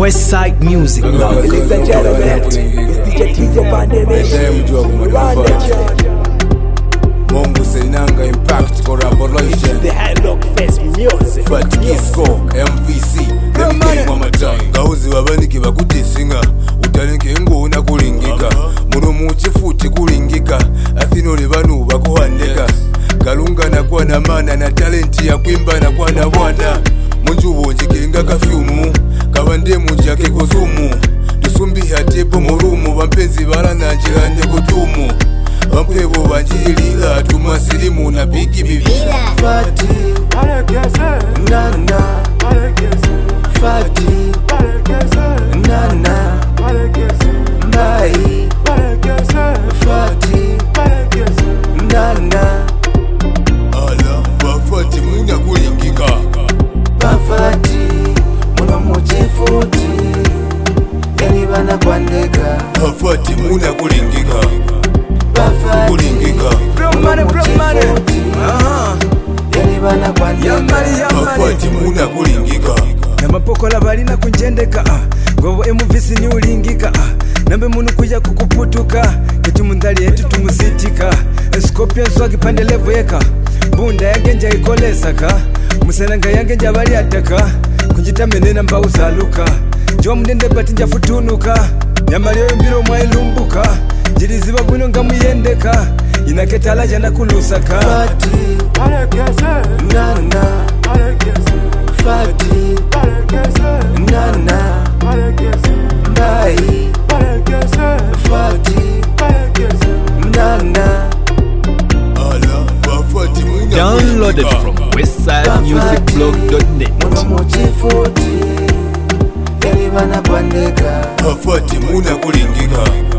Westside Music. Ladies and gentlemen, it's DJ Tizo Pandemic. Mongo Senanga Impact Collaboration. The Headlock Fest Music. Fatikisco MVC. Let me tell you one more time. Gauzi wabaniki bakutesinga. Utalinke ngona kulingika. Murumu chifuti kulingika. Athinoli banu bakuhandika. Kalunga na kwa na mana na talenti ya kuimba na kwa na bwana. Munjubo njikinga kafyumu. Kabande mujake kuzumu. Tusumbi hatepo murumu. Bampenzi barana njirande kutumu. Bampebo banjilila tumasilimu na bigi bibi. Fati Nana Fati Nana Mai Fati Nana Ala bafati muna kulingika. Bafati Muna muchifuti Yani bana kwandeka. Bafati muna kulingika. Kulingika. Bafati muna kulingika. Namapokola balina kunjendeka ngobo emuvisi ni ulingika nambe munu kuja kukuputuka kiti mundali yetu tumusitika Scorpion swagi pande levo yeka bunda yange nja ikolesaka musenanga yange nja bali ataka kunjita menena mba usaluka jwa mundende bati nja futunuka nyamali yoyo mbiro mwailumbuka jiriziba bwino nga muyendeka inaketala jana kulusaka. Fati Nana Fati Nana Mai Fati Nana. Ala bafati muna. Downloaded from westsidemusicblog.net. Muchifuti Yani bana kwandeka. Bafati muna kulingika.